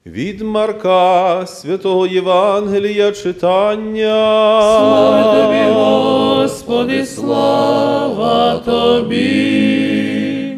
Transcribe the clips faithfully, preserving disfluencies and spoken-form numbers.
Від Марка святого Євангелія читання. Слава тобі, Господи, слава тобі.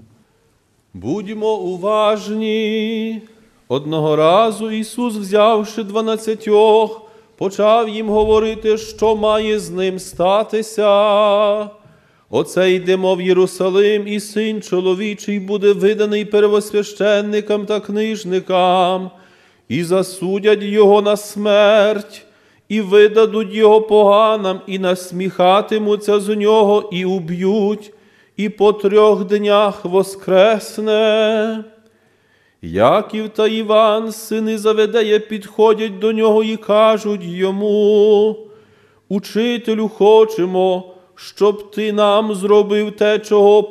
Будьмо уважні. Одного разу Ісус, взявши дванадцятьох, почав їм говорити, що має з ним статися. Оце йдемо в Єрусалим, і Син чоловічий буде виданий первосвященникам та книжникам, і засудять його на смерть, і видадуть його поганам, і насміхатимуться з нього, і уб'ють, і по трьох днях воскресне. Яків та Іван, сини Заведея, підходять до нього і кажуть йому: «Учителю, хочемо, щоб ти нам зробив те, чого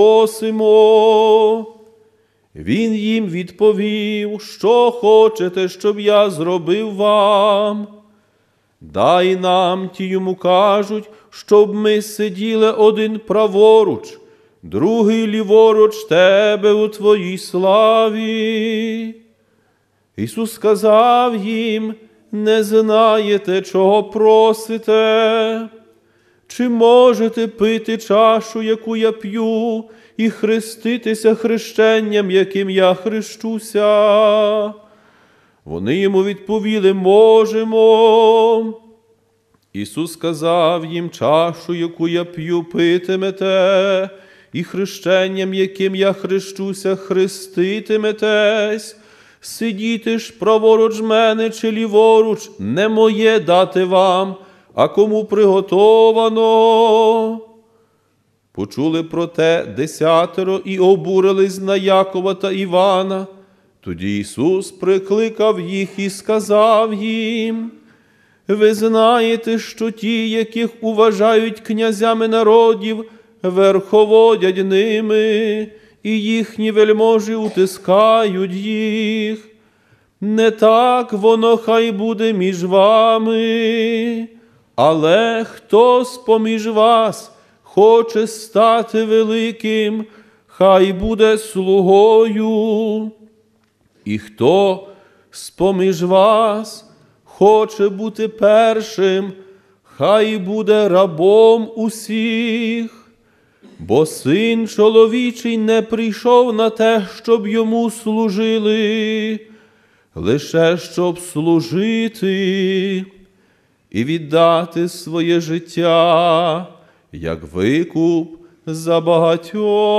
попросимо». Він їм відповів: «Що хочете, щоб я зробив вам?» «Дай нам», ті йому кажуть, «щоб ми сиділи один праворуч, другий ліворуч тебе у твоїй славі». Ісус сказав їм: «Не знаєте, чого просите? Чи можете пити чашу, яку я п'ю, і хреститися хрещенням, яким я хрещуся?» Вони йому відповіли: «Можемо». Ісус сказав їм: «Чашу, яку я п'ю, питимете, і хрещенням, яким я хрещуся, хреститиметесь. Сидіти ж праворуч мене чи ліворуч, не моє дати вам, а кому приготовано». Почули про те десятеро і обурились на Якова та Івана. Тоді Ісус прикликав їх і сказав їм: «Ви знаєте, що ті, яких уважають князями народів, верховодять ними, і їхні вельможі утискають їх. Не так воно хай буде між вами. Але хто з-поміж вас хоче стати великим, хай буде слугою. І хто з-поміж вас хоче бути першим, хай буде рабом усіх. Бо Син чоловічий не прийшов на те, щоб йому служили, лише щоб служити і віддати своє життя, як викуп за багатьох».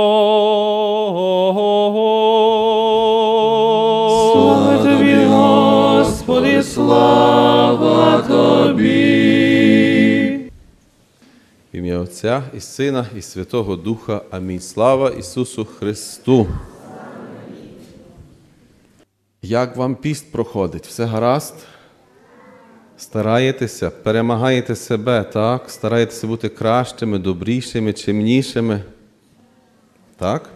Слава тобі, Господи, слава тобі. В ім'я Отця і Сина, і Святого Духа. Амінь. Слава Ісусу Христу! Як вам піст проходить? Все гаразд? Стараєтеся, перемагаєте себе, так? Стараєтеся бути кращими, добрішими, чимнішими. Так?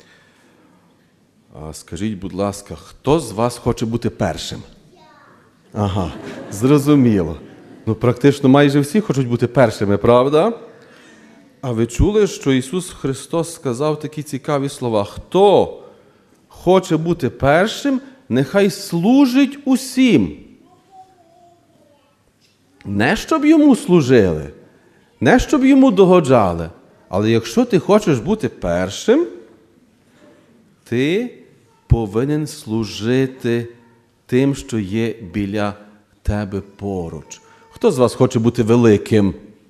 А скажіть, будь ласка, хто з вас хоче бути першим? Ага, зрозуміло. Ну, практично майже всі хочуть бути першими, правда? А ви чули, що Ісус Христос сказав такі цікаві слова: «Хто хоче бути першим, нехай служить усім». Не щоб йому служили, не щоб йому догоджали, але якщо ти хочеш бути першим, ти повинен служити тим, що є біля тебе поруч. Хто з вас хоче бути великим?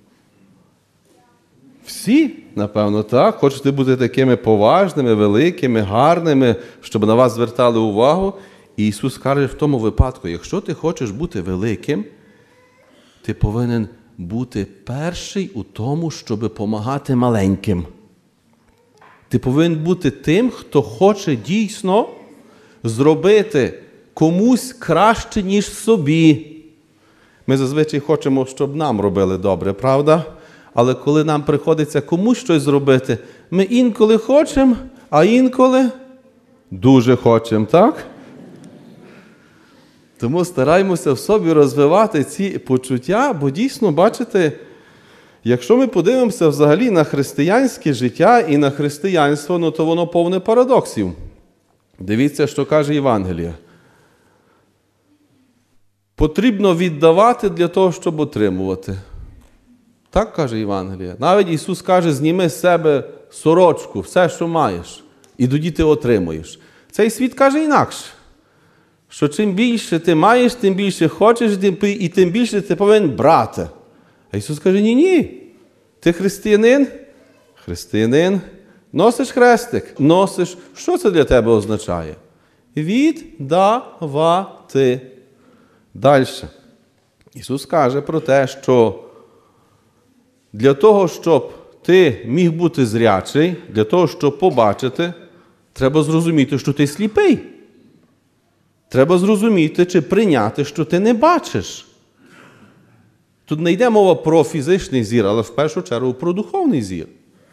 Всі, напевно, так. Хочете бути такими поважними, великими, гарними, щоб на вас звертали увагу. І Ісус каже в тому випадку: якщо ти хочеш бути великим, ти повинен бути перший у тому, щоб допомагати маленьким. Ти повинен бути тим, хто хоче дійсно зробити комусь краще, ніж собі. Ми зазвичай хочемо, щоб нам робили добре, правда? Але коли нам приходиться комусь щось зробити, ми інколи хочемо, а інколи дуже хочемо, так? Тому стараємося в собі розвивати ці почуття, бо дійсно, бачите, якщо ми подивимося взагалі на християнське життя і на християнство, ну, то воно повне парадоксів. Дивіться, що каже Євангеліє. Потрібно віддавати для того, щоб отримувати. Так каже Євангеліє. Навіть Ісус каже, зніми з себе сорочку, все, що маєш, і тоді ти отримуєш. Цей світ каже інакше, що чим більше ти маєш, тим більше хочеш, і тим більше ти повинен брати. А Ісус каже, ні-ні, ти християнин, християнин, носиш хрестик, носиш. Що це для тебе означає? Віддавати. Далі. Ісус каже про те, що для того, щоб ти міг бути зрячий, для того, щоб побачити, треба зрозуміти, що ти сліпий. Треба зрозуміти, чи прийняти, що ти не бачиш. Тут не йде мова про фізичний зір, але в першу чергу про духовний зір.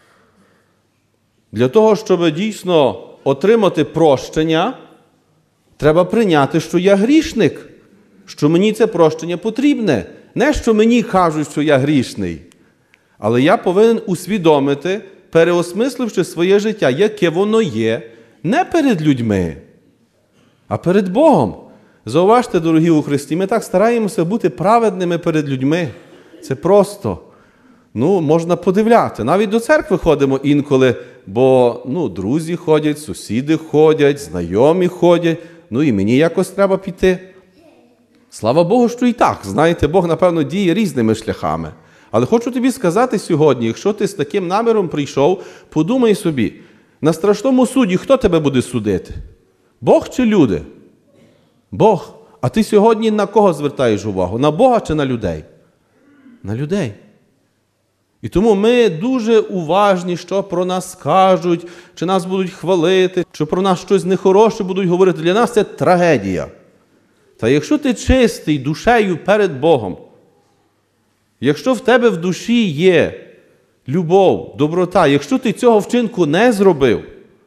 Для того, щоб дійсно отримати прощення, треба прийняти, що я грішник, що мені це прощення потрібне. Не, що мені кажуть, що я грішний, але я повинен усвідомити, переосмисливши своє життя, яке воно є, не перед людьми, а перед Богом. Зауважте, дорогі у Христі, ми так стараємося бути праведними перед людьми. Це просто, ну, можна подивляти. Навіть до церкви ходимо інколи, бо, ну, друзі ходять, сусіди ходять, знайомі ходять, ну, і мені якось треба піти. Слава Богу, що і так. Знаєте, Бог, напевно, діє різними шляхами. Але хочу тобі сказати сьогодні, якщо ти з таким наміром прийшов, подумай собі, на страшному суді хто тебе буде судити? Бог чи люди? Бог. А ти сьогодні на кого звертаєш увагу? На Бога чи на людей? На людей. І тому ми дуже уважні, що про нас скажуть, чи нас будуть хвалити, чи про нас щось нехороше будуть говорити. Для нас це трагедія. Та якщо ти чистий душею перед Богом, якщо в тебе в душі є любов, доброта, якщо ти цього вчинку не зробив,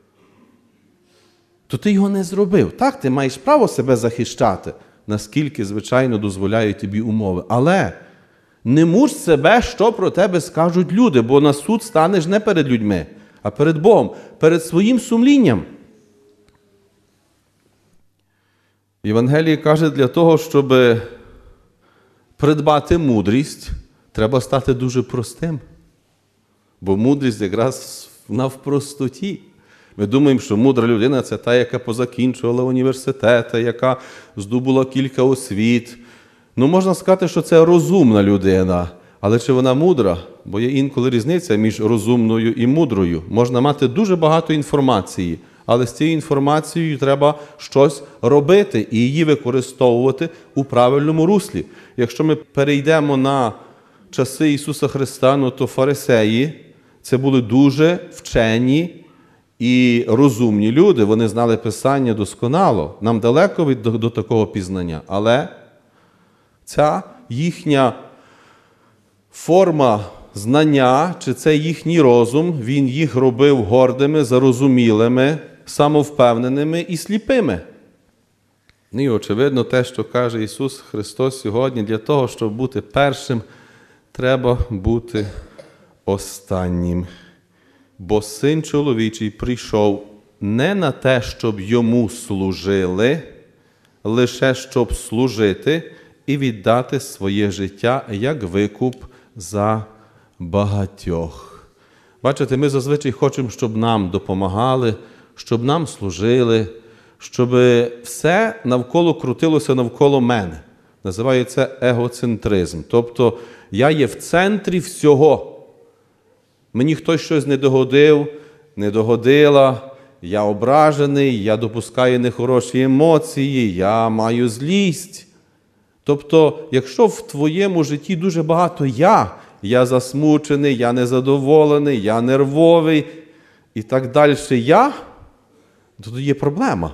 то ти його не зробив. Так, ти маєш право себе захищати, наскільки, звичайно, дозволяють тобі умови. Але не муч себе, що про тебе скажуть люди, бо на суд станеш не перед людьми, а перед Богом, перед своїм сумлінням. Євангеліє каже, для того, щоб придбати мудрість, треба стати дуже простим. Бо мудрість якраз вона в простоті. Ми думаємо, що мудра людина – це та, яка позакінчувала університети, яка здобула кілька освіт. Ну, можна сказати, що це розумна людина. Але чи вона мудра? Бо є інколи різниця між розумною і мудрою. Можна мати дуже багато інформації, але з цією інформацією треба щось робити і її використовувати у правильному руслі. Якщо ми перейдемо на часи Ісуса Христа, ну, то фарисеї – це були дуже вчені і розумні люди. Вони знали Писання досконало. Нам далеко від, до, до такого пізнання. Але ця їхня форма знання, чи це їхній розум, він їх робив гордими, зарозумілими, самовпевненими і сліпими. Ну і очевидно те, що каже Ісус Христос сьогодні, для того, щоб бути першим, треба бути останнім. Бо Син чоловічий прийшов не на те, щоб йому служили, лише щоб служити і віддати своє життя як викуп за багатьох. Бачите, ми зазвичай хочемо, щоб нам допомагали, щоб нам служили, щоб все навколо крутилося навколо мене. Називається егоцентризм. Тобто я є в центрі всього. Мені хтось щось не догодив, не догодила, я ображений, я допускаю нехороші емоції, я маю злість. Тобто, якщо в твоєму житті дуже багато «я», я засмучений, я незадоволений, я нервовий і так далі «я», то тут є проблема.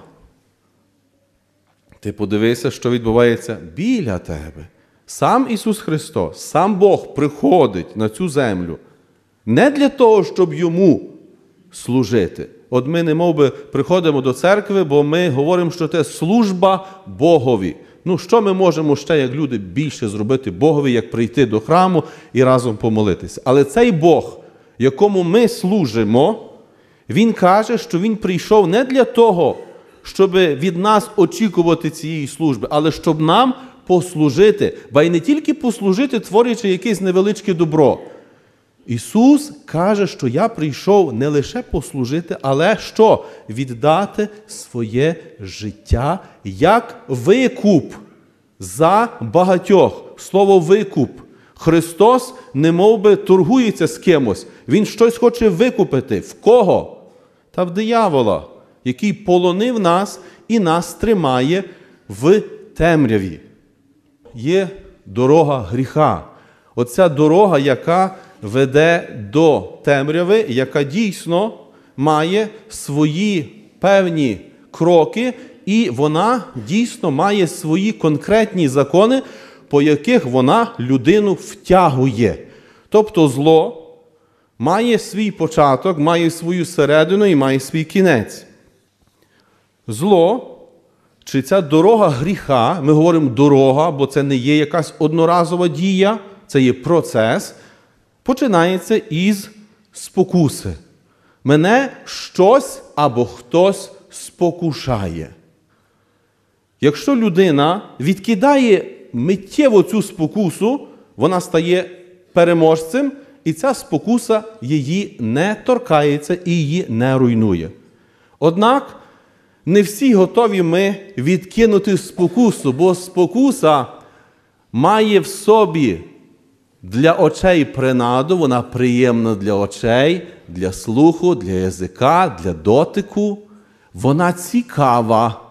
Ти подивися, що відбувається біля тебе. Сам Ісус Христос, сам Бог приходить на цю землю не для того, щоб Йому служити. От ми не мов би приходимо до церкви, бо ми говоримо, що це служба Богові. Ну, що ми можемо ще, як люди, більше зробити Богові, як прийти до храму і разом помолитися? Але цей Бог, якому ми служимо, Він каже, що Він прийшов не для того, щоб від нас очікувати цієї служби, але щоб нам послужити, ба й не тільки послужити, творячи якесь невеличке добро. Ісус каже, що я прийшов не лише послужити, але що? Віддати своє життя як викуп за багатьох. Слово «викуп». Христос немов би торгується з кимось. Він щось хоче викупити. В кого? Та в диявола, який полонив нас і нас тримає в темряві. Є дорога гріха. Оця дорога, яка веде до темряви, яка дійсно має свої певні кроки, і вона дійсно має свої конкретні закони, по яких вона людину втягує. Тобто зло має свій початок, має свою середину і має свій кінець. Зло, чи ця дорога гріха, ми говоримо дорога, бо це не є якась одноразова дія, це є процес, починається із спокуси. Мене щось або хтось спокушає. Якщо людина відкидає миттєво цю спокусу, вона стає переможцем, і ця спокуса її не торкається і її не руйнує. Однак, не всі готові ми відкинути спокусу, бо спокуса має в собі для очей принаду, вона приємна для очей, для слуху, для язика, для дотику. Вона цікава.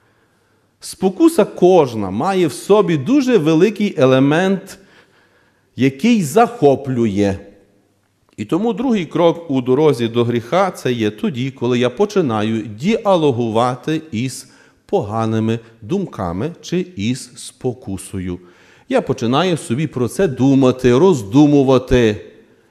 Спокуса кожна має в собі дуже великий елемент, який захоплює. І тому другий крок у дорозі до гріха – це є тоді, коли я починаю діалогувати із поганими думками чи із спокусою. Я починаю собі про це думати, роздумувати.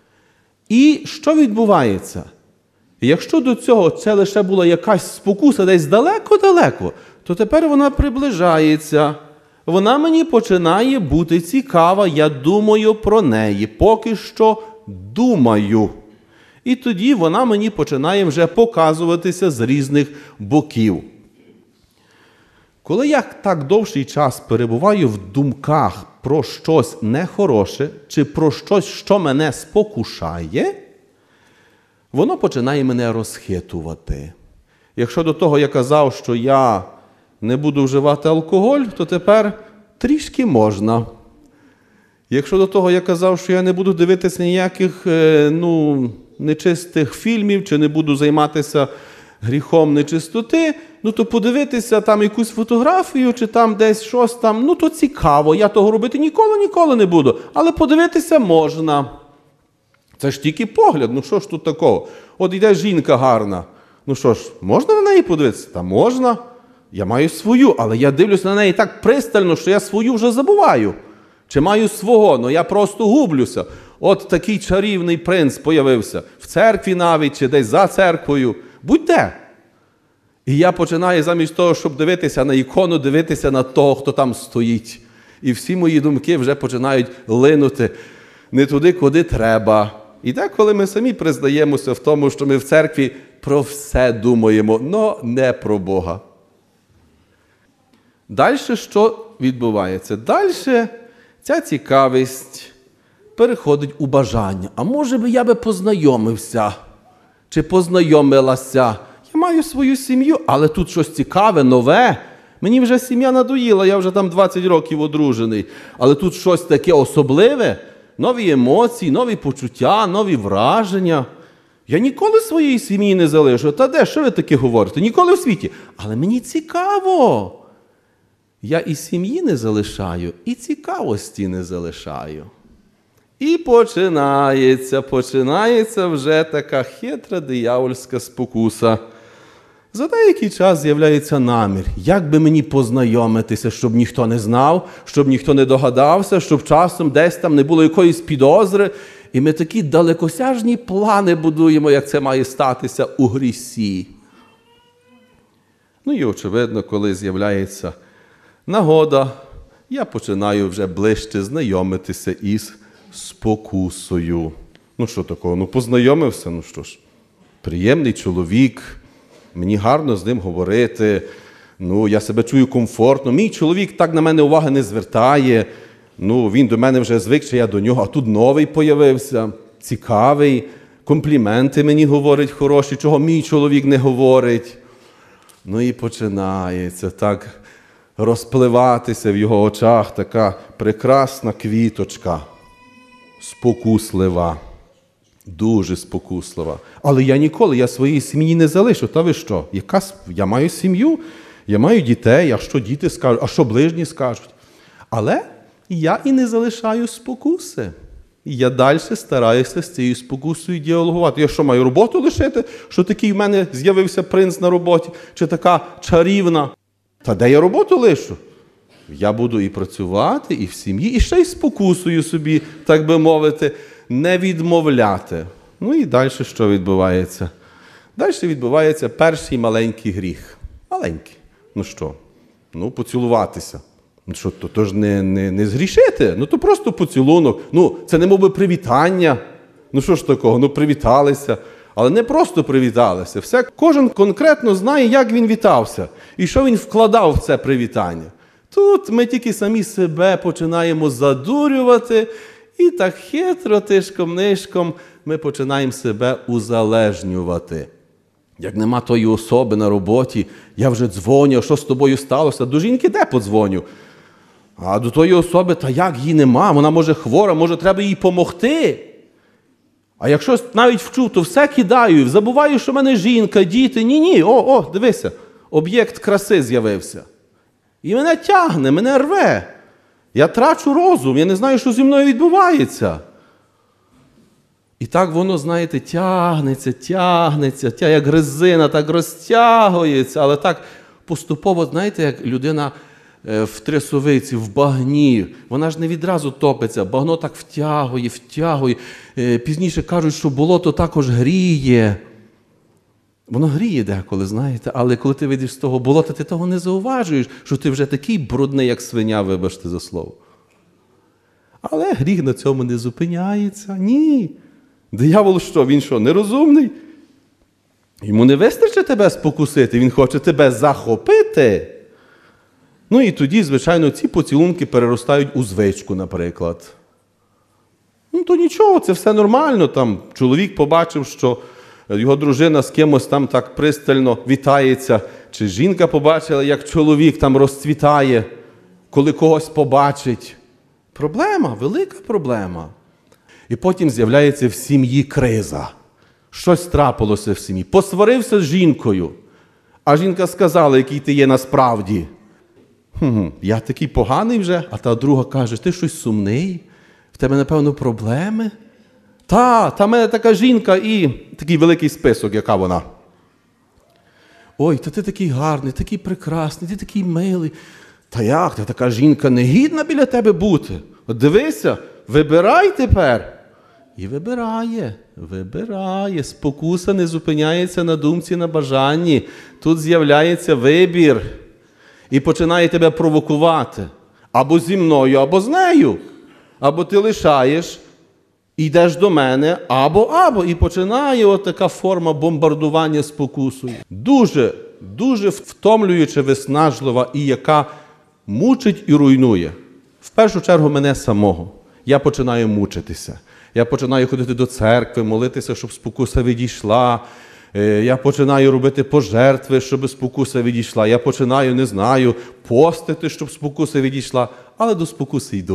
І що відбувається? Якщо до цього це лише була якась спокуса десь далеко-далеко, то тепер вона приближається. Вона мені починає бути цікава, я думаю про неї, поки що думаю. І тоді вона мені починає вже показуватися з різних боків. Коли я так довший час перебуваю в думках про щось нехороше, чи про щось, що мене спокушає, воно починає мене розхитувати. Якщо до того я казав, що я не буду вживати алкоголь, то тепер трішки можна. Якщо до того я казав, що я не буду дивитися ніяких ну, нечистих фільмів, чи не буду займатися гріхом нечистоти, ну то подивитися там якусь фотографію, чи там десь щось там, ну то цікаво, я того робити ніколи-ніколи не буду, але подивитися можна. Це ж тільки погляд, ну що ж тут такого? От йде жінка гарна, ну що ж, можна на неї подивитися? Та можна. Я маю свою, але я дивлюся на неї так пристально, що я свою вже забуваю. Чи маю свого, ну я просто гублюся. От такий чарівний принц появився. В церкві навіть, чи десь за церквою. Будь-де. І я починаю замість того, щоб дивитися на ікону, дивитися на того, хто там стоїть. І всі мої думки вже починають линути не туди, куди треба. І деколи ми самі признаємося в тому, що ми в церкві про все думаємо, но не про Бога. Далі що відбувається? Далі ця цікавість переходить у бажання. А може би я би познайомився? Чи познайомилася? Я маю свою сім'ю, але тут щось цікаве, нове. Мені вже сім'я надоїла, я вже там двадцять років одружений. Але тут щось таке особливе. Нові емоції, нові почуття, нові враження. Я ніколи своєї сім'ї не залишу. Та де, що ви таке говорите? Ніколи в світі. Але мені цікаво. Я і сім'ї не залишаю, і цікавості не залишаю. І починається, починається вже така хитра диявольська спокуса. За деякий час з'являється намір, як би мені познайомитися, щоб ніхто не знав, щоб ніхто не догадався, щоб часом десь там не було якоїсь підозри. І ми такі далекосяжні плани будуємо, як це має статися у грісі. Ну і очевидно, коли з'являється нагода, я починаю вже ближче знайомитися із спокусою. Ну що такого? Ну познайомився, ну що ж, приємний чоловік, мені гарно з ним говорити, Ну, я себе чую комфортно. Мій чоловік так на мене уваги не звертає. Ну, він до мене вже звик, чи я до нього, а тут новий появився, цікавий, компліменти мені говорить хороші, чого мій чоловік не говорить. Ну і починається так розпливатися в його очах така прекрасна квіточка, спокуслива, дуже спокуслива. Але я ніколи, я своїй сім'ї не залишу. Та ви що? Яка, я маю сім'ю, я маю дітей, а що діти скажуть, а що ближні скажуть? Але я і не залишаю спокуси. Я далі стараюся з цією спокусою діалогувати. Я що, маю роботу лишити? Що такий в мене з'явився принц на роботі? Чи така чарівна? Та де я роботу лишу? Я буду і працювати, і в сім'ї, і ще й спокусою собі, так би мовити, не відмовляти. Ну і далі що відбувається? Далі відбувається перший маленький гріх. Маленький. Ну що? Ну, поцілуватися. Ну що, то, то ж не, не, не згрішити, ну то просто поцілунок. Ну, це не мов би привітання. Ну що ж такого, ну привіталися. Але не просто привіталися. Все, кожен конкретно знає, як він вітався. І що він вкладав в це привітання. Тут ми тільки самі себе починаємо задурювати. І так хитро, тишком-нишком ми починаємо себе узалежнювати. Як нема тої особи на роботі, я вже дзвоню, що з тобою сталося? До жінки де подзвоню? А до тої особи, та як її нема, вона може хвора, може треба їй помогти. А якщо навіть вчув, то все кидаю, забуваю, що в мене жінка, діти. Ні-ні, о, о, дивися, об'єкт краси з'явився. І мене тягне, мене рве. Я трачу розум, я не знаю, що зі мною відбувається. І так воно, знаєте, тягнеться, тягнеться, тя, як резина, так розтягується, але так поступово, знаєте, як людина в трясовиці, в багні, вона ж не відразу топиться, багно так втягує, втягує. Пізніше кажуть, що болото також гріє. Воно гріє деколи, знаєте, але коли ти вийдеш з того болота, ти того не зауважуєш, що ти вже такий брудний, як свиня, вибачте за слово. Але гріх на цьому не зупиняється. Ні. Диявол що? Він що, нерозумний? Йому не вистачить тебе спокусити, він хоче тебе захопити. Ну і тоді, звичайно, ці поцілунки переростають у звичку, наприклад. Ну то нічого, це все нормально. Там чоловік побачив, що його дружина з кимось там так пристально вітається, чи жінка побачила, як чоловік там розцвітає, коли когось побачить. Проблема, велика проблема. І потім з'являється в сім'ї криза. Щось трапилося в сім'ї. Посварився з жінкою, а жінка сказала, який ти є насправді. Хм, я такий поганий вже, а та друга каже, ти щось сумний, в тебе, напевно, проблеми. Та, та в мене така жінка і такий великий список, яка вона. Ой, та ти такий гарний, такий прекрасний, ти такий милий. Та як, та така жінка не гідна біля тебе бути? От дивися, вибирай тепер. І вибирає, вибирає. Спокуса не зупиняється на думці, на бажанні. Тут з'являється вибір. І починає тебе провокувати. Або зі мною, або з нею. Або ти лишаєш, і йдеш до мене, або, або. І починає от така форма бомбардування спокусою. Дуже, дуже втомлююча, виснажлива і яка мучить і руйнує. В першу чергу мене самого. Я починаю мучитися. Я починаю ходити до церкви, молитися, щоб спокуса відійшла. Я починаю робити пожертви, щоб спокуса відійшла. Я починаю, не знаю, постити, щоб спокуса відійшла. Але до спокуси йду.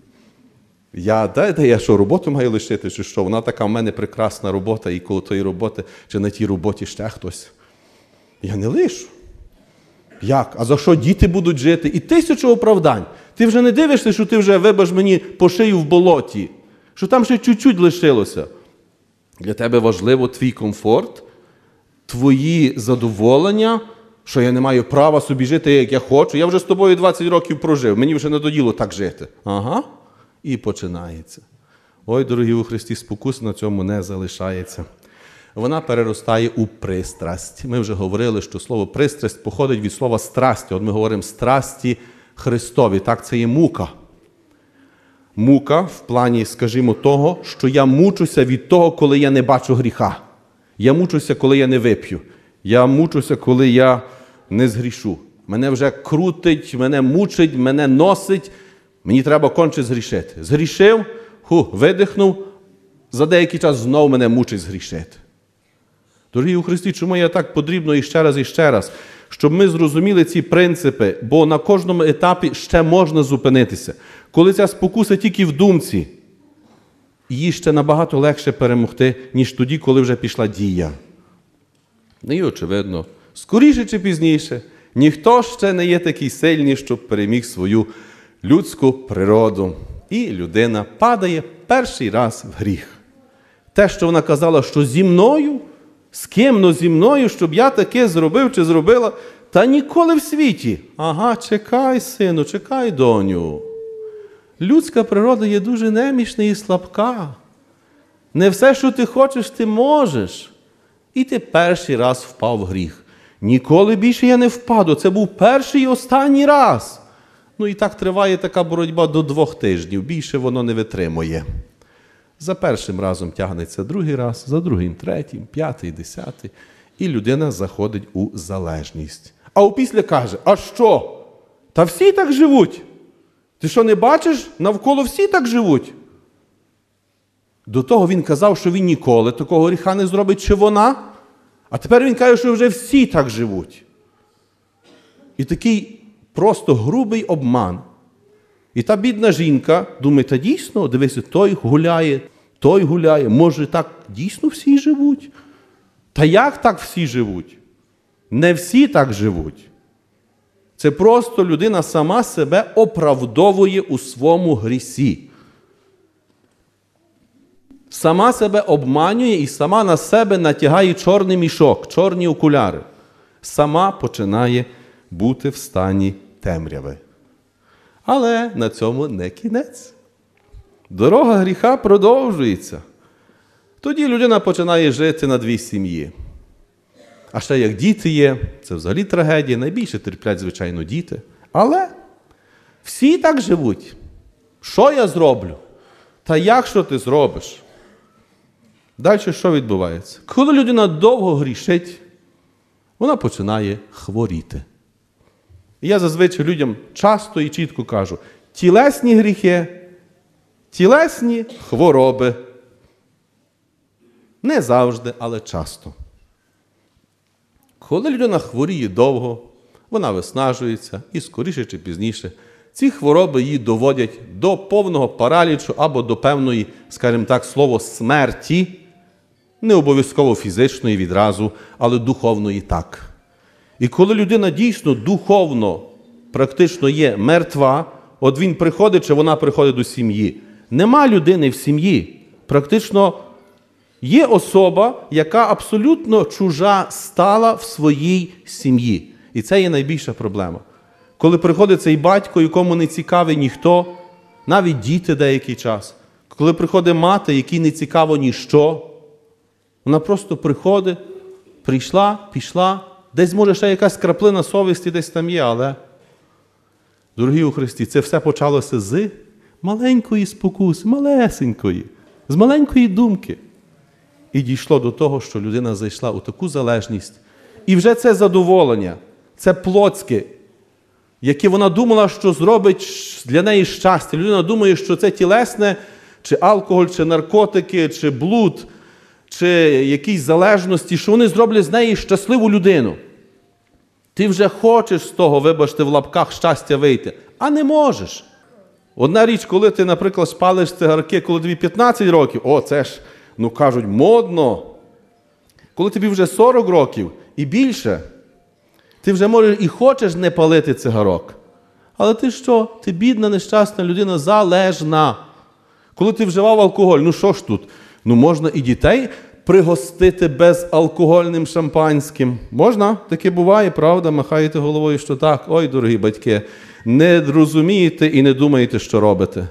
Я, де, де я що, роботу маю лишити, чи що? Вона така в мене прекрасна робота, і коло тої роботи, чи на тій роботі ще хтось. Я не лишу. Як? А за що діти будуть жити? І тисячу оправдань. Ти вже не дивишся, що ти вже, вибач мені, по шию в болоті. Що там ще чуть-чуть лишилося. Для тебе важливо твій комфорт, твої задоволення, що я не маю права собі жити, як я хочу. Я вже з тобою двадцять років прожив, мені вже надоїло так жити. Ага. І починається. Ой, дорогі у Христі, спокуса на цьому не залишається. Вона переростає у пристрасть. Ми вже говорили, що слово пристрасть походить від слова страсті. От ми говоримо страсті Христові. Так, це є мука. Мука в плані, скажімо, того, що я мучуся від того, коли я не бачу гріха. Я мучуся, коли я не вип'ю. Я мучуся, коли я не згрішу. Мене вже крутить, мене мучить, мене носить. Мені треба конче згрішити. Згрішив, ху, видихнув, за деякий час знов мене мучить згрішити. Дорогі у Христі, чому я так потрібно і ще раз, і ще раз? Щоб ми зрозуміли ці принципи, бо на кожному етапі ще можна зупинитися. Коли ця спокуса тільки в думці, її ще набагато легше перемогти, ніж тоді, коли вже пішла дія. Ну і очевидно, скоріше чи пізніше, ніхто ще не є такий сильний, щоб переміг свою людську природу. І людина падає перший раз в гріх. Те, що вона казала, що зі мною, з ким-но зі мною, щоб я таке зробив чи зробила, та ніколи в світі. Ага, чекай, сину, чекай, доню. Людська природа є дуже немічна і слабка. Не все, що ти хочеш, ти можеш. І ти перший раз впав в гріх. Ніколи більше я не впаду. Це був перший і останній раз. Ну і так триває така боротьба до двох тижнів. Більше воно не витримує. За першим разом тягнеться другий раз, за другим третім, п'ятий, десятий. І людина заходить у залежність. А опісля каже, а що? Та всі так живуть. Ти що, не бачиш? Навколо всі так живуть. До того він казав, що він ніколи такого гріха не зробить, чи вона. А тепер він каже, що вже всі так живуть. І такий просто грубий обман. І та бідна жінка думає, та дійсно, дивися, той гуляє, той гуляє. Може так дійсно всі живуть? Та як так всі живуть? Не всі так живуть. Це просто людина сама себе оправдовує у своєму грісі. Сама себе обманює і сама на себе натягає чорний мішок, чорні окуляри. Сама починає бути в стані темряви. Але на цьому не кінець. Дорога гріха продовжується. Тоді людина починає жити на дві сім'ї. А ще як діти є, це взагалі трагедія. Найбільше терплять, звичайно, діти. Але всі так живуть. Що я зроблю? Та як що ти зробиш? Далі що відбувається? Коли людина довго грішить, вона починає хворіти. І я зазвичай людям часто і чітко кажу, тілесні гріхи, тілесні хвороби. Не завжди, але часто. Коли людина хворіє довго, вона виснажується і скоріше чи пізніше ці хвороби її доводять до повного паралічу або до певної, скажімо так, слово смерті, не обов'язково фізичної відразу, але духовної так. І коли людина дійсно духовно практично є мертва, от він приходить чи вона приходить до сім'ї. Нема людини в сім'ї. Практично є особа, яка абсолютно чужа стала в своїй сім'ї. І це є найбільша проблема. Коли приходить цей батько, якому не цікавий ніхто, навіть діти деякий час. Коли приходить мати, якій не цікаво ніщо, вона просто приходить, прийшла, пішла, десь може ще якась краплина совісті десь там є, але, дорогі у Христі, це все почалося з маленької спокуси, малесенької, з маленької думки. І дійшло до того, що людина зайшла у таку залежність. І вже це задоволення, це плотське, яке вона думала, що зробить для неї щастя. Людина думає, що це тілесне, чи алкоголь, чи наркотики, чи блуд, чи якісь залежності, що вони зроблять з неї щасливу людину. Ти вже хочеш з того, вибачте, в лапках щастя вийти, а не можеш. Одна річ, коли ти, наприклад, спалиш цигарки, коли тобі п'ятнадцять років, о, це ж, ну кажуть, модно. Коли тобі вже сорок років і більше, ти вже можеш і хочеш не палити цигарок. Але ти що? Ти бідна, нещасна людина, залежна. Коли ти вживав алкоголь, ну що ж тут? Ну можна і дітей пригостити безалкогольним шампанським. Можна? Таке буває, правда? Махаєте головою, що так. Ой, дорогі батьки, не розумієте і не думаєте, що робите.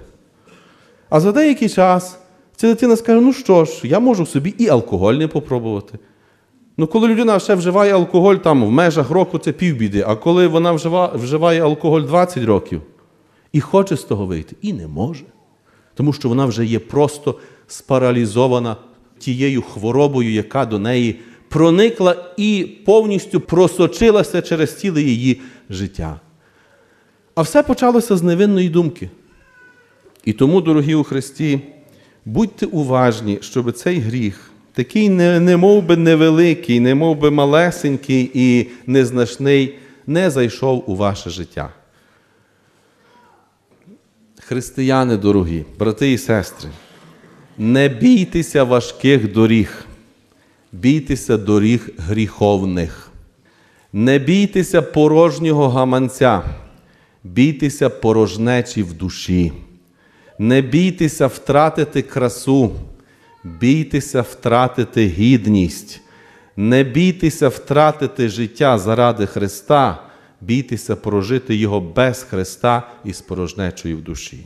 А за деякий час ця дитина скаже, ну що ж, я можу собі і алкоголь не попробувати. Ну, коли людина ще вживає алкоголь там в межах року, це півбіди. А коли вона вживає, вживає алкоголь двадцять років і хоче з того вийти, і не може. Тому що вона вже є просто спаралізована тією хворобою, яка до неї проникла і повністю просочилася через ціле її життя. А все почалося з невинної думки. І тому, дорогі у Христі, будьте уважні, щоб цей гріх, такий не, не мов би невеликий, не мов би малесенький і незначний, не зайшов у ваше життя. Християни дорогі, брати і сестри, не бійтеся важких доріг, бійтеся доріг гріховних. Не бійтеся порожнього гаманця, бійтеся порожнечі в душі. Не бійтеся втратити красу, бійтеся втратити гідність. Не бійтеся втратити життя заради Христа, бійтеся прожити його без Христа і з порожнечою в душі.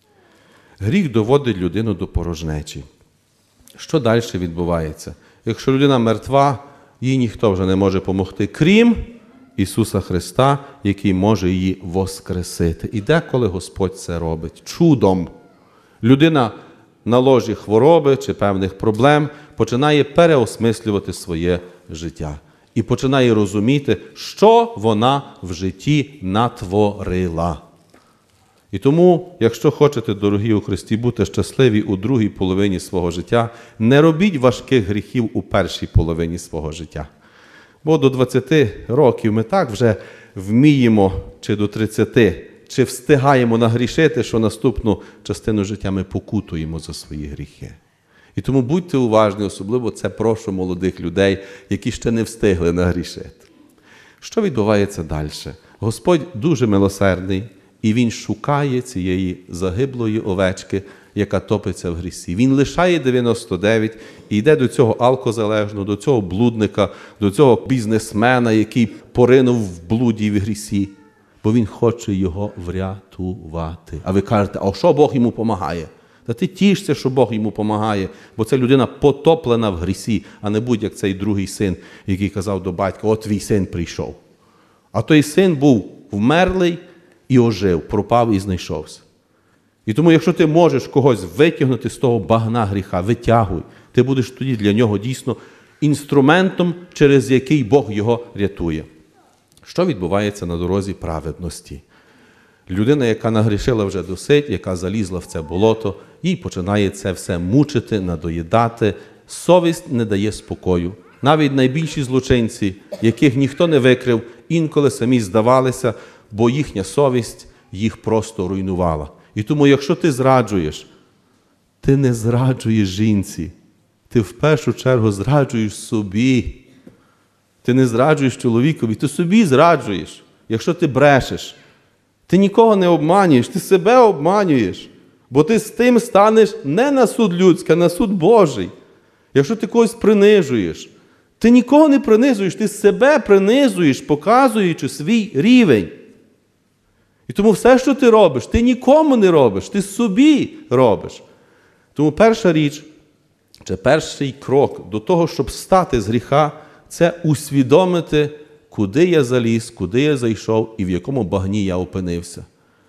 Гріх доводить людину до порожнечі. Що далі відбувається? Якщо людина мертва, їй ніхто вже не може допомогти, крім Ісуса Христа, який може її воскресити. І деколи Господь це робить чудом. Людина на ложі хвороби чи певних проблем починає переосмислювати своє життя. І починає розуміти, що вона в житті натворила. І тому, якщо хочете, дорогі у Христі, бути щасливі у другій половині свого життя, не робіть важких гріхів у першій половині свого життя. Бо до двадцяти років ми так вже вміємо, чи до тридцяти, чи встигаємо нагрішити, що наступну частину життя ми покутуємо за свої гріхи. І тому будьте уважні, особливо це прошу молодих людей, які ще не встигли нагрішити. Що відбувається далі? Господь дуже милосердний, і Він шукає цієї загиблої овечки, яка топиться в грісі. Він лишає дев'яносто дев'ять і йде до цього алкозалежного, до цього блудника, до цього бізнесмена, який поринув в блуді і в грісі, бо він хоче його врятувати. А ви кажете, а що Бог йому допомагає? Та ти тішся, що Бог йому допомагає, бо ця людина потоплена в грісі, а не будь як цей другий син, який казав до батька, от твій син прийшов. А той син був вмерлий і ожив, пропав і знайшовся. І тому, якщо ти можеш когось витягнути з того багна гріха, витягуй, ти будеш тоді для нього дійсно інструментом, через який Бог його рятує. Що відбувається на дорозі праведності? Людина, яка нагрішила вже досить, яка залізла в це болото, їй починає це все мучити, надоїдати. Совість не дає спокою. Навіть найбільші злочинці, яких ніхто не викрив, інколи самі здавалися, бо їхня совість їх просто руйнувала. І тому, якщо ти зраджуєш, ти не зраджуєш жінці, ти в першу чергу зраджуєш собі. Ти не зраджуєш чоловікові, ти собі зраджуєш, якщо ти брешеш. Ти нікого не обманюєш, ти себе обманюєш, бо ти з тим станеш не на суд людський, а на суд Божий. Якщо ти когось принижуєш, ти нікого не принизуєш, ти себе принизуєш, показуючи свій рівень. І тому все, що ти робиш, ти нікому не робиш, ти собі робиш. Тому перша річ, чи перший крок до того, щоб стати з гріха, це усвідомити, куди я заліз, куди я зайшов і в якому багні я опинився.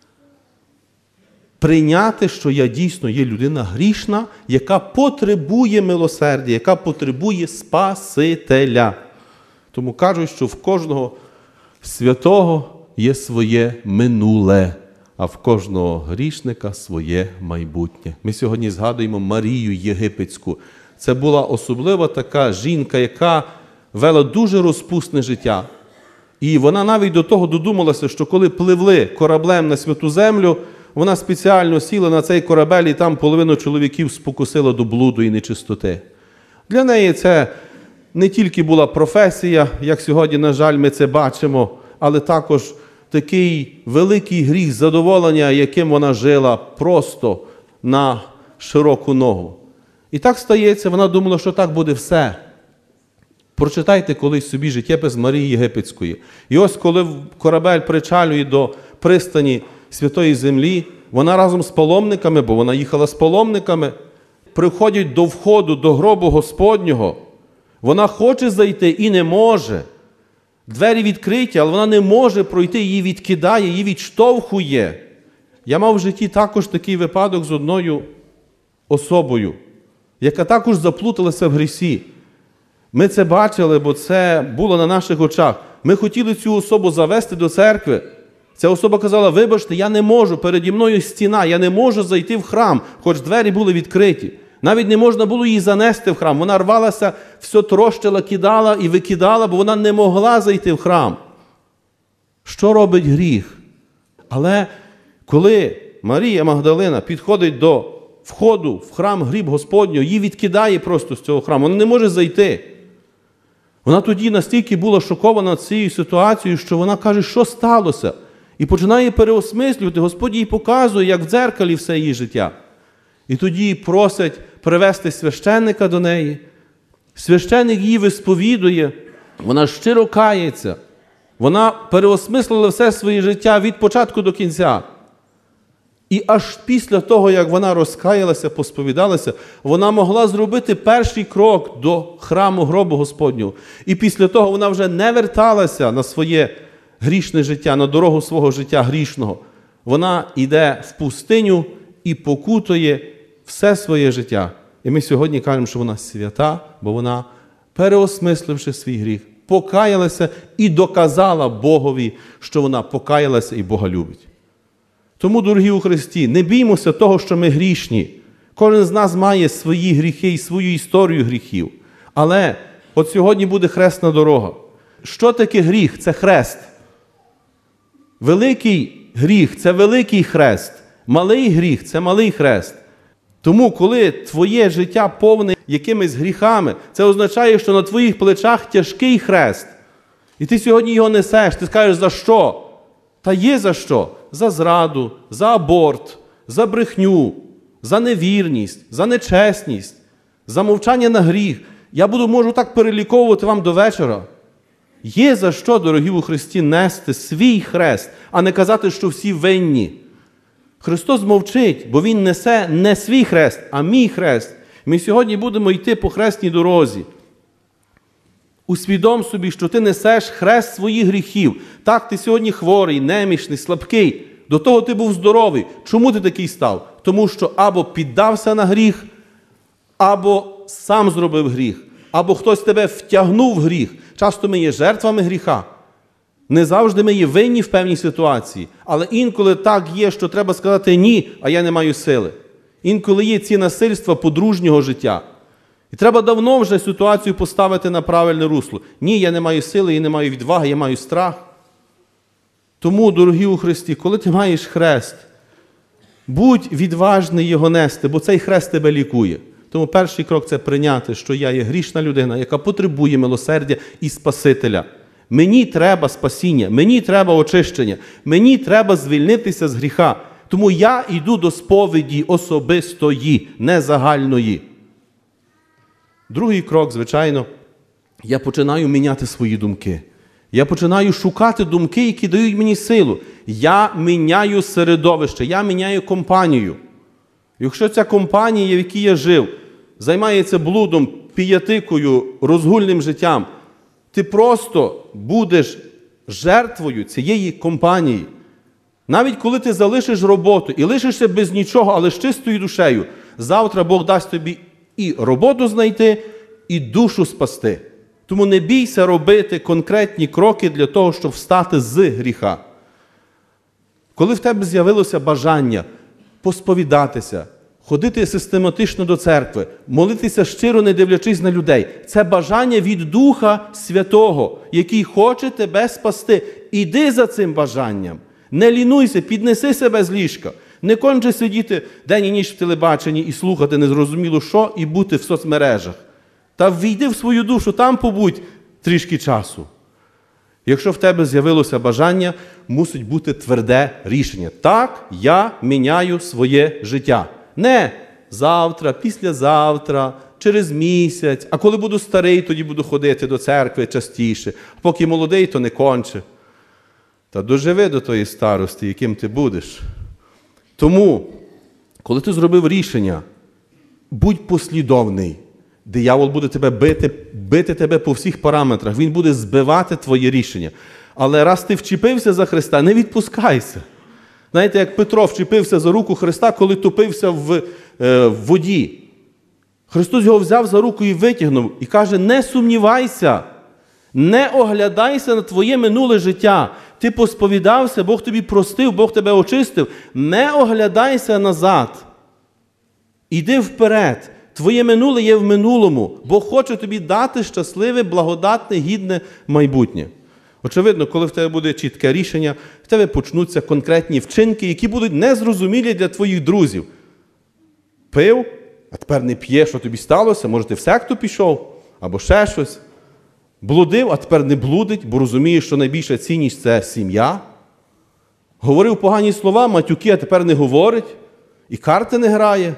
Прийняти, що я дійсно є людина грішна, яка потребує милосердя, яка потребує Спасителя. Тому кажуть, що в кожного святого є своє минуле, а в кожного грішника своє майбутнє. Ми сьогодні згадуємо Марію Єгипетську. Це була особлива така жінка, яка вела дуже розпусне життя. І вона навіть до того додумалася, що коли пливли кораблем на святу землю, вона спеціально сіла на цей корабель і там половину чоловіків спокусила до блуду і нечистоти. Для неї це не тільки була професія, як сьогодні, на жаль, ми це бачимо, але також такий великий гріх задоволення, яким вона жила просто на широку ногу. І так стається, вона думала, що так буде все. Прочитайте колись собі життєпис Марії Єгипетської. І ось коли корабель причалює до пристані Святої Землі, вона разом з паломниками, бо вона їхала з паломниками, приходять до входу, до гробу Господнього. Вона хоче зайти і не може. Двері відкриті, але вона не може пройти, її відкидає, її відштовхує. Я мав в житті також такий випадок з одною особою, яка також заплуталася в грісі. Ми це бачили, бо це було на наших очах. Ми хотіли цю особу завести до церкви. Ця особа казала, вибачте, я не можу, переді мною стіна, я не можу зайти в храм, хоч двері були відкриті. Навіть не можна було її занести в храм. Вона рвалася, все трощила, кидала і викидала, бо вона не могла зайти в храм. Що робить гріх? Але коли Марія Магдалина підходить до входу в храм гріб Господнього, її відкидає просто з цього храму, вона не може зайти. Вона тоді настільки була шокована цією ситуацією, що вона каже, що сталося? І починає переосмислювати, Господь їй показує, як в дзеркалі все її життя. І тоді просить привести священника до неї. Священник її висповідує, вона щиро кається. Вона переосмислила все своє життя від початку до кінця. І аж після того, як вона розкаялася, посповідалася, вона могла зробити перший крок до храму гробу Господнього. І після того вона вже не верталася на своє грішне життя, на дорогу свого життя грішного. Вона йде в пустиню і покутує все своє життя. І ми сьогодні кажемо, що вона свята, бо вона, переосмисливши свій гріх, покаялася і доказала Богові, що вона покаялася і Бога любить. Тому, дорогі у Христі, не біймося того, що ми грішні. Кожен з нас має свої гріхи і свою історію гріхів. Але от сьогодні буде хресна дорога. Що таке гріх? Це хрест. Великий гріх – це великий хрест. Малий гріх – це малий хрест. Тому, коли твоє життя повне якимись гріхами, це означає, що на твоїх плечах тяжкий хрест. І ти сьогодні його несеш, ти скажеш, за що? Та є за що? За зраду, за аборт, за брехню, за невірність, за нечесність, за мовчання на гріх. Я буду, можу так переліковувати вам до вечора. Є за що, дорогі у Христі, нести свій хрест, а не казати, що всі винні. Христос мовчить, бо Він несе не свій хрест, а мій хрест. Ми сьогодні будемо йти по хресній дорозі. Усвідом собі, що ти несеш хрест своїх гріхів. Так, ти сьогодні хворий, немічний, слабкий. До того ти був здоровий. Чому ти такий став? Тому що або піддався на гріх, або сам зробив гріх, або хтось тебе втягнув в гріх. Часто ми є жертвами гріха. Не завжди ми є винні в певній ситуації. Але інколи так є, що треба сказати «ні», а я не маю сили. Інколи є ці насильства подружнього життя. І треба давно вже ситуацію поставити на правильне русло. Ні, я не маю сили, я не маю відваги, я маю страх. Тому, дорогі у Христі, коли ти маєш хрест, будь відважний його нести, бо цей хрест тебе лікує. Тому перший крок – це прийняти, що я є грішна людина, яка потребує милосердя і Спасителя. Мені треба спасіння, мені треба очищення, мені треба звільнитися з гріха. Тому я йду до сповіді особистої, не загальної. Другий крок, звичайно, я починаю міняти свої думки. Я починаю шукати думки, які дають мені силу. Я міняю середовище, я міняю компанію. Якщо ця компанія, в якій я жив, займається блудом, піятикою, розгульним життям, ти просто будеш жертвою цієї компанії. Навіть коли ти залишиш роботу і лишишся без нічого, але з чистою душею, завтра Бог дасть тобі і роботу знайти, і душу спасти. Тому не бійся робити конкретні кроки для того, щоб встати з гріха. Коли в тебе з'явилося бажання посповідатися, ходити систематично до церкви, молитися щиро, не дивлячись на людей, це бажання від Духа Святого, який хоче тебе спасти. Іди за цим бажанням. Не лінуйся, піднеси себе з ліжка. Не конче сидіти день і ніч в телебаченні і слухати незрозуміло що, і бути в соцмережах. Та ввійди в свою душу, там побудь трішки часу. Якщо в тебе з'явилося бажання, мусить бути тверде рішення. Так, я міняю своє життя. Не завтра, післязавтра, через місяць, а коли буду старий, тоді буду ходити до церкви частіше. А поки молодий, то не конче. Та доживи до тої старості, яким ти будеш. Тому, коли ти зробив рішення, будь послідовний. Диявол буде тебе бити, бити тебе по всіх параметрах. Він буде збивати твоє рішення. Але раз ти вчепився за Христа, не відпускайся. Знаєте, як Петро вчепився за руку Христа, коли топився в, е, в воді. Христос його взяв за руку і витягнув. І каже, не сумнівайся. Не оглядайся на твоє минуле життя. Ти посповідався, Бог тобі простив, Бог тебе очистив. Не оглядайся назад. Іди вперед. Твоє минуле є в минулому. Бог хоче тобі дати щасливе, благодатне, гідне майбутнє. Очевидно, коли в тебе буде чітке рішення, в тебе почнуться конкретні вчинки, які будуть незрозумілі для твоїх друзів. Пив, а тепер не п'є, що тобі сталося, може ти в секту пішов, або ще щось. Блудив, а тепер не блудить, бо розумієш, що найбільша цінність – це сім'я. Говорив погані слова, матюки, а тепер не говорить. І карти не грає.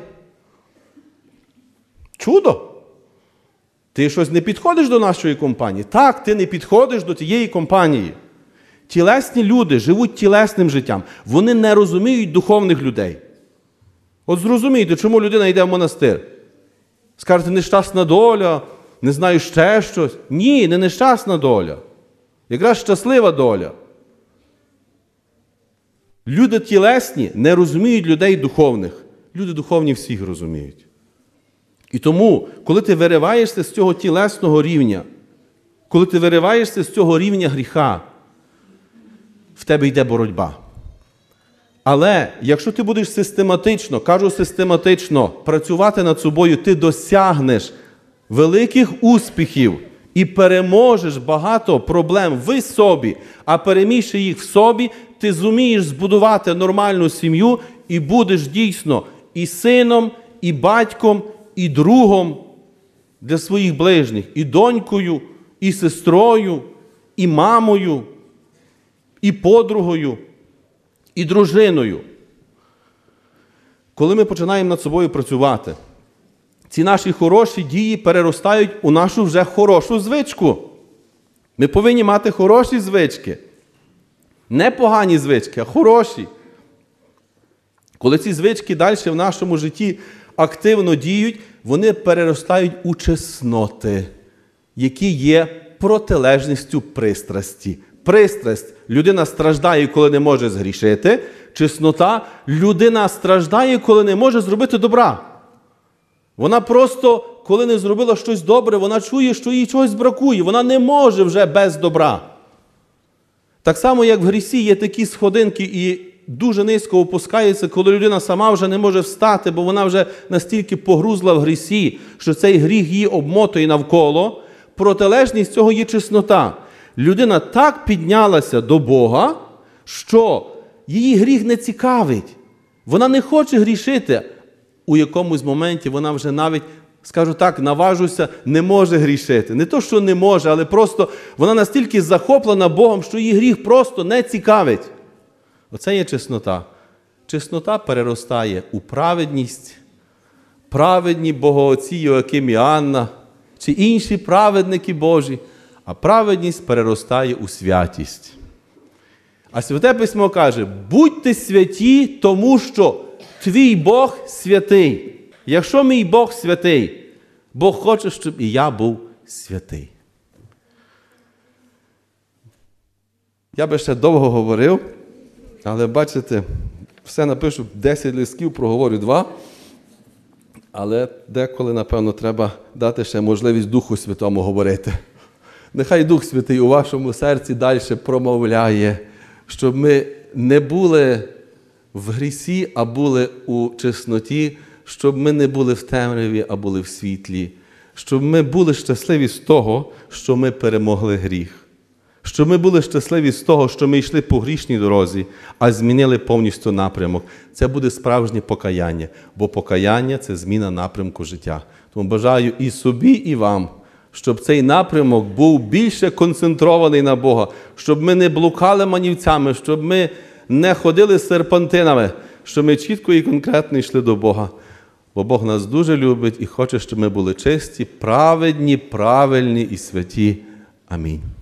Чудо! Ти щось не підходиш до нашої компанії? Так, ти не підходиш до тієї компанії. Тілесні люди живуть тілесним життям. Вони не розуміють духовних людей. От зрозумійте, чому людина йде в монастир. Скажете, нещасна доля, не знаю, ще щось. Ні, не нещасна доля. Якраз щаслива доля. Люди тілесні не розуміють людей духовних. Люди духовні всіх розуміють. І тому, коли ти вириваєшся з цього тілесного рівня, коли ти вириваєшся з цього рівня гріха, в тебе йде боротьба. Але якщо ти будеш систематично, кажу систематично, працювати над собою, ти досягнеш великих успіхів і переможеш багато проблем в собі, а перемігши їх в собі, ти зумієш збудувати нормальну сім'ю і будеш дійсно і сином, і батьком, і другом для своїх ближніх, і донькою, і сестрою, і мамою, і подругою, і дружиною. Коли ми починаємо над собою працювати, ці наші хороші дії переростають у нашу вже хорошу звичку. Ми повинні мати хороші звички. Не погані звички, а хороші. Коли ці звички далі в нашому житті активно діють, вони переростають у чесноти, які є протилежністю пристрасті. Пристрасть – людина страждає, коли не може згрішити. Чеснота – людина страждає, коли не може зробити добра. Вона просто, коли не зробила щось добре, вона чує, що їй чогось бракує. Вона не може вже без добра. Так само, як в грісі є такі сходинки і дуже низько опускається, коли людина сама вже не може встати, бо вона вже настільки погрузла в грісі, що цей гріх її обмотує навколо. Протилежність цього є чеснота. Людина так піднялася до Бога, що її гріх не цікавить. Вона не хоче грішити. У якомусь моменті вона вже навіть, скажу так, наважуся, не може грішити. Не то, що не може, але просто вона настільки захоплена Богом, що її гріх просто не цікавить. Оце є чеснота. Чеснота переростає у праведність. Праведні богоотці Йоаким і Анна, чи інші праведники Божі, а праведність переростає у святість. А Святе Письмо каже, будьте святі, тому що твій Бог святий. Якщо мій Бог святий, Бог хоче, щоб і я був святий. Я би ще довго говорив, але бачите, все напишу десять листків, проговорю два. Але деколи, напевно, треба дати ще можливість Духу Святому говорити. Нехай Дух Святий у вашому серці далі промовляє, щоб ми не були в грісі, а були у чесноті, щоб ми не були в темряві, а були в світлі. Щоб ми були щасливі з того, що ми перемогли гріх. Щоб ми були щасливі з того, що ми йшли по грішній дорозі, а змінили повністю напрямок. Це буде справжнє покаяння, бо покаяння – це зміна напрямку життя. Тому бажаю і собі, і вам, щоб цей напрямок був більше концентрований на Бога, щоб ми не блукали манівцями, щоб ми не ходили серпантинами, щоб ми чітко і конкретно йшли до Бога. Бо Бог нас дуже любить і хоче, щоб ми були чисті, праведні, правильні і святі. Амінь.